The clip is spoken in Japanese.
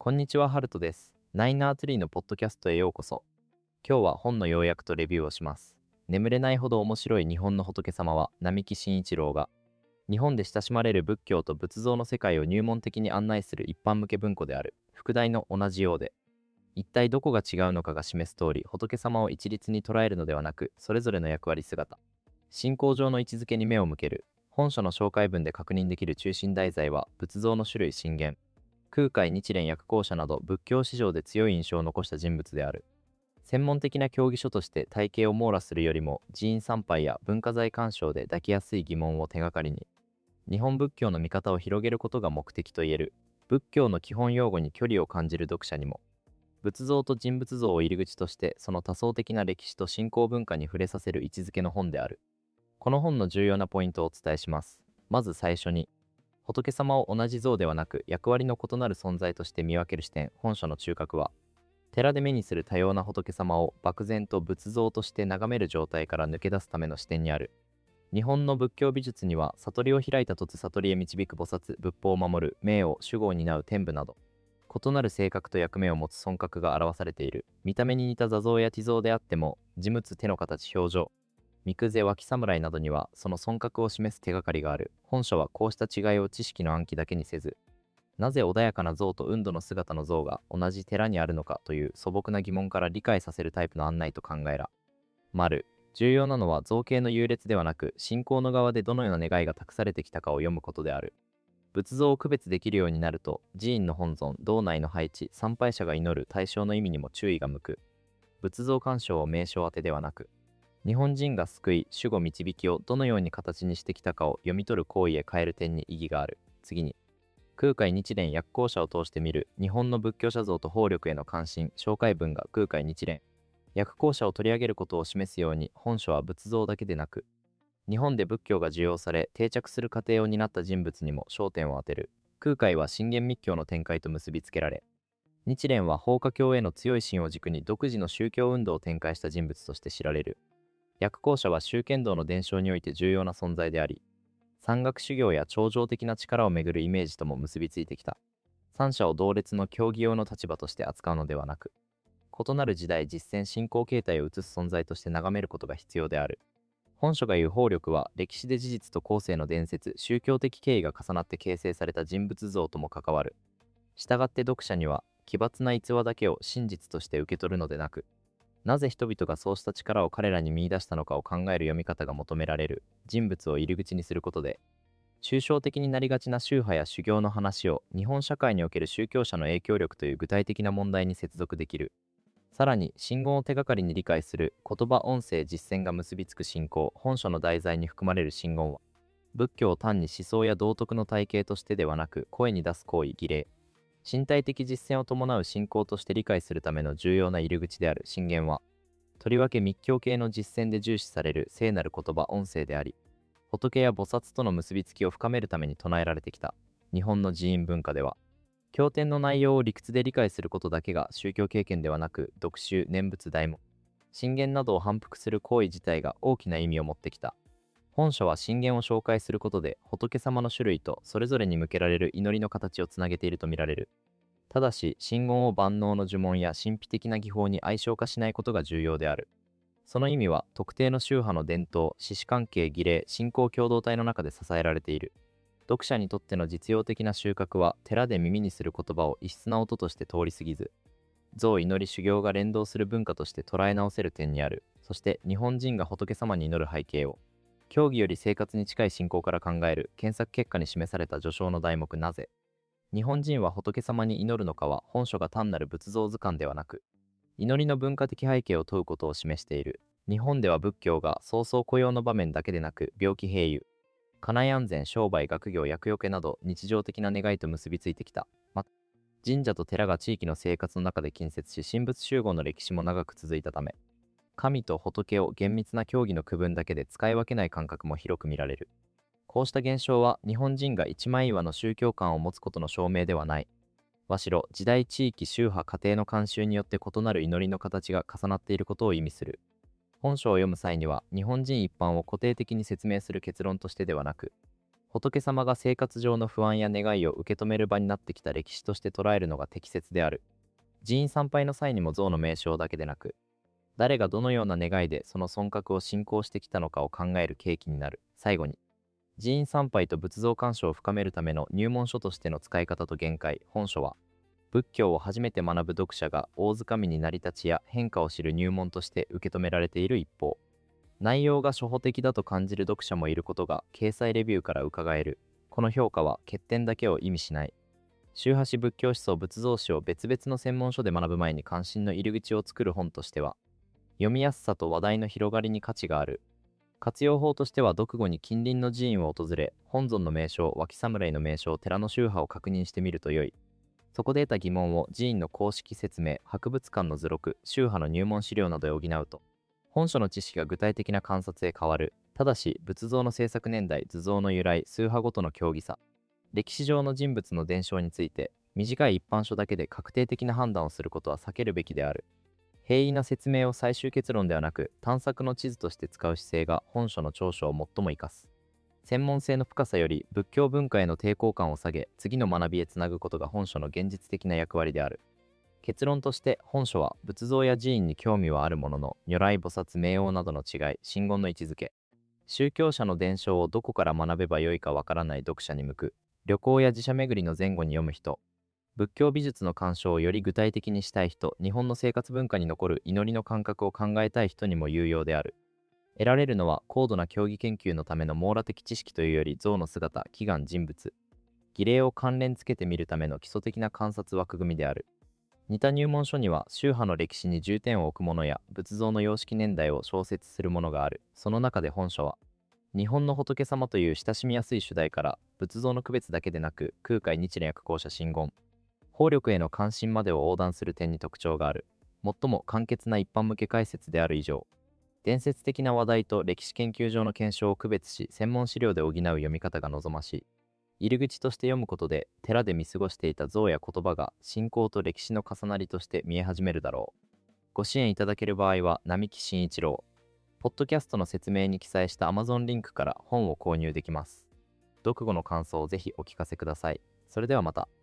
こんにちは、ハルトです。ナイナーツリーのポッドキャストへようこそ。今日は本の要約とレビューをします。眠れないほど面白い日本の仏様は、並木慎一郎が、日本で親しまれる仏教と仏像の世界を入門的に案内する一般向け文庫である、副題の同じようで、一体どこが違うのかが示す通り、仏様を一律に捉えるのではなく、それぞれの役割姿、信仰上の位置づけに目を向ける。本書の紹介文で確認できる中心題材は、仏像の種類真言、空海日蓮薬講者など仏教史上で強い印象を残した人物である。専門的な教義書として体系を網羅するよりも、寺院参拝や文化財鑑賞で抱きやすい疑問を手がかりに、日本仏教の見方を広げることが目的といえる。仏教の基本用語に距離を感じる読者にも、仏像と人物像を入り口として、その多層的な歴史と信仰文化に触れさせる位置づけの本である。この本の重要なポイントをお伝えします。まず最初に、仏様を同じ像ではなく役割の異なる存在として見分ける視点。本書の中核は、寺で目にする多様な仏様を漠然と仏像として眺める状態から抜け出すための視点にある。日本の仏教美術には、悟りを開いた突悟りへ導く菩薩、仏法を守る名を守護を担う天部など、異なる性格と役目を持つ尊格が表されている。見た目に似た座像や地蔵であっても、事物手の形表情、三癖脇侍などにはその尊格を示す手がかりがある。本書はこうした違いを知識の暗記だけにせず、なぜ穏やかな像と運動の姿の像が同じ寺にあるのかという素朴な疑問から理解させるタイプの案内と考えら。重要なのは造形の優劣ではなく、信仰の側でどのような願いが託されてきたかを読むことである。仏像を区別できるようになると、寺院の本尊、堂内の配置、参拝者が祈る対象の意味にも注意が向く。仏像鑑賞を名称当てではなく、日本人が救い、守護導きをどのように形にしてきたかを読み取る行為へ変える点に意義がある。次に、空海日蓮薬講者を通して見る日本の仏教者像と法力への関心。紹介文が空海日蓮薬講者を取り上げることを示すように、本書は仏像だけでなく、日本で仏教が受容され定着する過程を担った人物にも焦点を当てる。空海は信玄密教の展開と結びつけられ、日蓮は法華経への強い心を軸に独自の宗教運動を展開した人物として知られる。薬講者は宗剣道の伝承において重要な存在であり、山岳修行や超常的な力をめぐるイメージとも結びついてきた。三者を同列の競技用の立場として扱うのではなく、異なる時代実践信仰形態を映す存在として眺めることが必要である。本書が言う法力は、歴史で事実と後世の伝説、宗教的経緯が重なって形成された人物像とも関わる。したがって読者には、奇抜な逸話だけを真実として受け取るのでなく、なぜ人々がそうした力を彼らに見出したのかを考える読み方が求められる。人物を入り口にすることで、抽象的になりがちな宗派や修行の話を日本社会における宗教者の影響力という具体的な問題に接続できる。さらに、信言を手がかりに理解する言葉、音声、実践が結びつく信仰。本書の題材に含まれる信言は、仏教を単に思想や道徳の体系としてではなく、声に出す行為、儀礼、身体的実践を伴う信仰として理解するための重要な入り口である。信言は、とりわけ密教系の実践で重視される聖なる言葉、音声であり、仏や菩薩との結びつきを深めるために唱えられてきた。日本の寺院文化では、経典の内容を理屈で理解することだけが宗教経験ではなく、読習、念仏、大門、信言などを反復する行為自体が大きな意味を持ってきた。本書は信言を紹介することで、仏様の種類とそれぞれに向けられる祈りの形をつなげているとみられる。ただし、信言を万能の呪文や神秘的な技法に相性化しないことが重要である。その意味は、特定の宗派の伝統、師子関係、儀礼、信仰共同体の中で支えられている。読者にとっての実用的な収穫は、寺で耳にする言葉を異質な音として通り過ぎず、像、祈り、修行が連動する文化として捉え直せる点にある。そして、日本人が仏様に祈る背景を、教義より生活に近い信仰から考える。検索結果に示された序章の題目、なぜ日本人は仏様に祈るのかは、本書が単なる仏像図鑑ではなく、祈りの文化的背景を問うことを示している。日本では仏教が早々雇用の場面だけでなく、病気併誘、家内安全、商売、学業、厄除けなど日常的な願いと結びついてきた。また、神社と寺が地域の生活の中で近接し、神仏集合の歴史も長く続いたため、神と仏を厳密な教義の区分だけで使い分けない感覚も広く見られる。こうした現象は、日本人が一枚岩の宗教観を持つことの証明ではない。和白、時代、地域、宗派、家庭の慣習によって異なる祈りの形が重なっていることを意味する。本書を読む際には、日本人一般を固定的に説明する結論としてではなく、 仏様が生活上の不安や願いを受け止める場になってきた歴史として捉えるのが適切である。寺院参拝の際にも像の名称だけでなく、誰がどのような願いでその尊格を信仰してきたのかを考える契機になる。最後に、寺院参拝と仏像鑑賞を深めるための入門書としての使い方と限界。本書は、仏教を初めて学ぶ読者が大掴みに成り立ちや変化を知る入門として受け止められている一方、内容が初歩的だと感じる読者もいることが掲載レビューから伺える。この評価は欠点だけを意味しない。宗派史仏教思想仏像史を別々の専門書で学ぶ前に関心の入り口を作る本としては、読みやすさと話題の広がりに価値がある。活用法としては、読後に近隣の寺院を訪れ、本尊の名称、脇侍の名称、寺の宗派を確認してみるとよい。そこで得た疑問を寺院の公式説明、博物館の図録、宗派の入門資料などで補うと、本書の知識が具体的な観察へ変わる。ただし、仏像の制作年代、図像の由来、宗派ごとの競技差、歴史上の人物の伝承について、短い一般書だけで確定的な判断をすることは避けるべきである。平易な説明を最終結論ではなく、探索の地図として使う姿勢が本書の長所を最も生かす。専門性の深さより仏教文化への抵抗感を下げ、次の学びへつなぐことが本書の現実的な役割である。結論として、本書は仏像や寺院に興味はあるものの、如来菩薩名王などの違い、真言の位置づけ、宗教者の伝承をどこから学べばよいかわからない読者に向く。旅行や寺社巡りの前後に読む人、仏教美術の鑑賞をより具体的にしたい人、日本の生活文化に残る祈りの感覚を考えたい人にも有用である。得られるのは高度な教義研究のための網羅的知識というより、像の姿、祈願、人物、儀礼を関連付けてみるための基礎的な観察枠組みである。似た入門書には宗派の歴史に重点を置くものや仏像の様式年代を小説するものがある。その中で本書は、日本の仏様という親しみやすい主題から仏像の区別だけでなく、空海日蓮薬公社真言、法力への関心までを横断する点に特徴がある。最も簡潔な一般向け解説である以上、伝説的な話題と歴史研究上の検証を区別し、専門資料で補う読み方が望ましい。入り口として読むことで、寺で見過ごしていた像や言葉が信仰と歴史の重なりとして見え始めるだろう。ご支援いただける場合は、並木慎一郎。ポッドキャストの説明に記載した Amazon リンクから本を購入できます。読後の感想をぜひお聞かせください。それではまた。